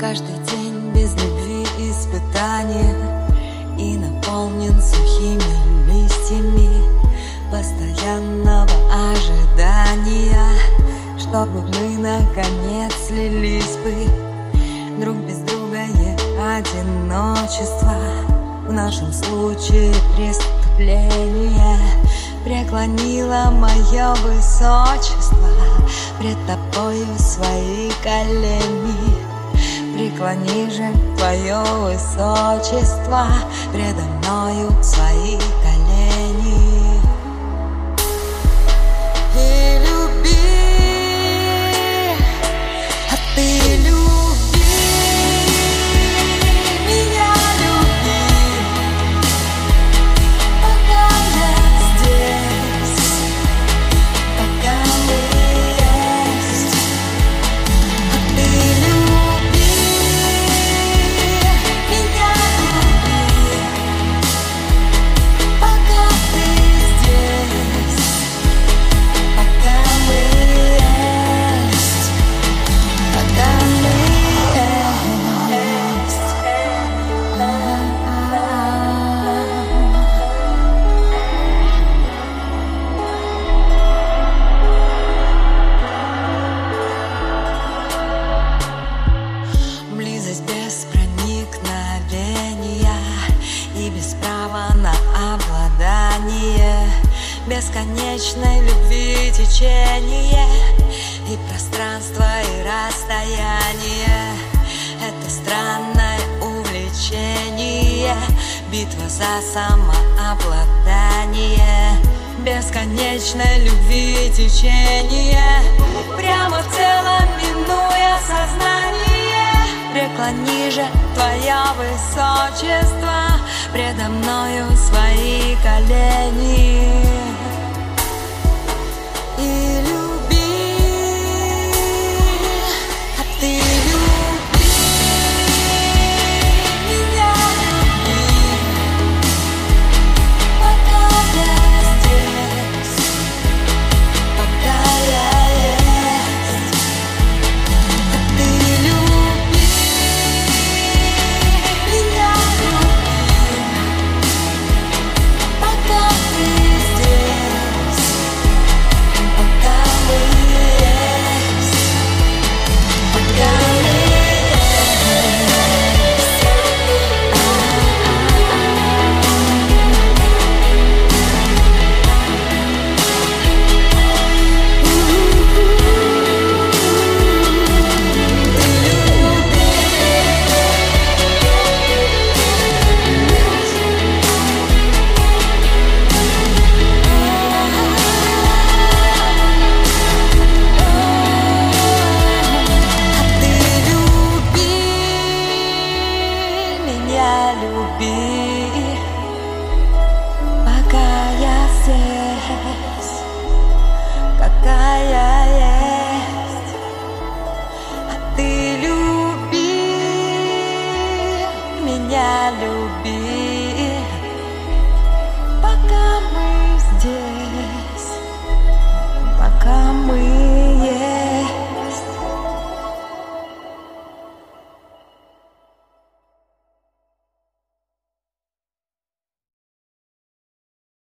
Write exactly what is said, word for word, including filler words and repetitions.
Каждый день без любви испытания и наполнен сухими листьями постоянного ожидания, чтобы мы наконец слились бы. Друг без друга и одиночество, в нашем случае преступление, преклонило мое высочество пред тобою свои колени. Преклони же твое высочество предо мною свои колени. И люби, а ты люби, меня люби, пока я здесь, пока мы есть. А ты люби, меня люби, пока ты здесь, пока мы есть, пока мы есть. Близость без проникновения и без права на обладание, бесконечной любви течение и пространство, и расстояние. Это странное увлечение, битва за самообладание, бесконечной любви течение, прямо в целом минуя сознание. Преклони же твое высочество предо мною свои колени. И люби, а ты люби, меня люби, пока я здесь, пока я есть. А ты люби, меня люби, пока ты здесь, пока мы есть, пока мы есть. Люби, пока я здесь, пока я есть. А ты люби, меня люби.